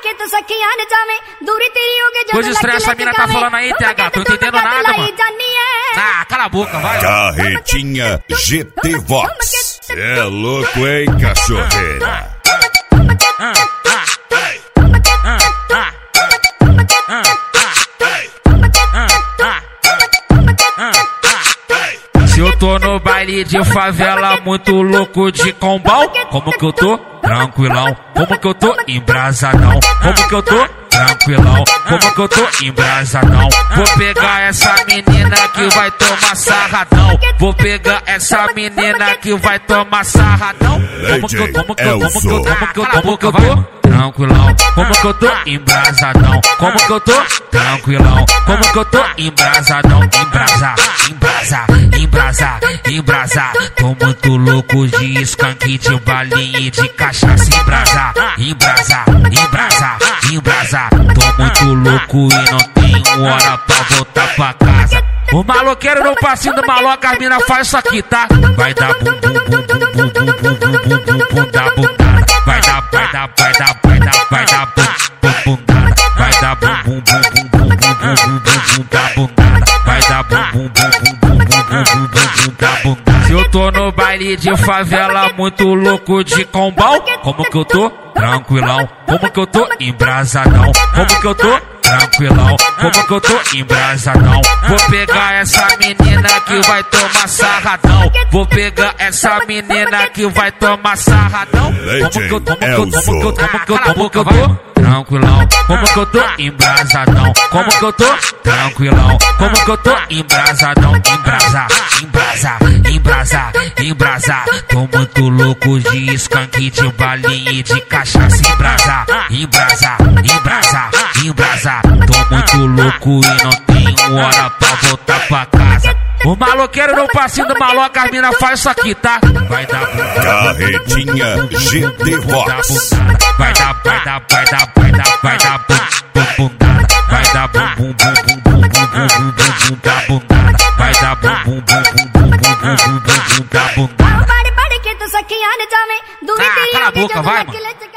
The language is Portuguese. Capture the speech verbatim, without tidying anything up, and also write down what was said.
Coisa estranha essa mina tá falando aí, T H, tô entendendo nada, mano. Ah, cala a boca, vai. Carretinha G T Vox. É louco, hein, cachorreira? Ah, ah, ai. Ah, ah, ah, ah, ah. Se eu tô no baile de favela, muito louco de combão, como que eu tô? Tranquilão. Como que eu tô? Embrasadão. Como que eu tô? Tranquilão. Como que eu tô? Embrasadão. Vou pegar essa menina que vai tomar sarradão. Vou pegar essa menina que vai tomar sarradão. Como que eu, como que eu, como que eu, como que eu, como que eu tô? Tranquilão. Como que eu tô? Embrasadão. Como que eu tô? Tranquilão. Como que eu tô? Embrasadão. Embrasa, embrasa, embrasa, embrasa. Tô muito louco de skunk, de balinha e de cachaça. Embrasa, embrasa, embrasa, embrasa. Tô muito louco e não tenho hora pra voltar pra casa. O maloqueiro no passinho do maloca, as mina faz isso aqui, tá? Vai dar bum bum bum bum bum bum bum bum bum bum da bundada. Vai dar, vai dar, vai dar, vai dar, vai dar bum bum bundada. Vai dar bum bum bum bum bum bum bum bum bum da bundada. Vai dar bum bum bum bum bum bum bum bum bum da bundada. Se eu tô no baile de favela, muito louco de combão, como que eu tô? Tranquilão. Como que eu tô? Embrasadão. Como que eu tô? Tranquilão. Como que eu tô? Embrasadão. Vou pegar essa menina que vai tomar sarradão. Vou pegar essa menina que vai tomar sarradão. Como que eu, como que eu, como que eu, como que eu, como que eu tô? Tranquilão. Como que eu tô? Embrasadão. Como que eu tô? Tranquilão. Como que eu tô? Embrasadão. Embrasa, embrasa, embrasa, embrasa. Tô muito louco de skunk, de balinha e de cachaça. Embrasa, embrasa, embrasa, embrasa. Tô muito louco e não tenho hora pra voltar pra casa. O maloqueiro no passinho do maloca, as mina faz isso aqui, tá? Vai dar Carretinha G T Vox. Vai dar, vai dar, vai dar, vai dar, vai dar bum bum bundada. Vai dar bum bum bum bum bum bum bum bum bum da bundada. Vai dar bum bum bum bum bum bum bum bum bum bum da bundada. Ah, cala a boca, vai, mano.